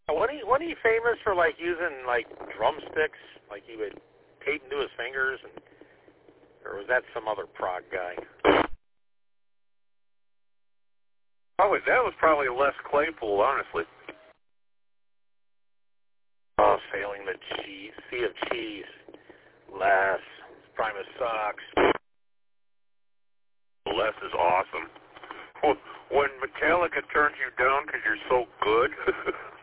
Wasn't he famous for like using like drumsticks? Like he would tape them to his fingers, or was that some other prog guy? Probably that was probably Les Claypool, honestly. Oh, Sailing the Sea of Cheese, Les, Primus sucks. Les is awesome. When Metallica turns you down because you're so good.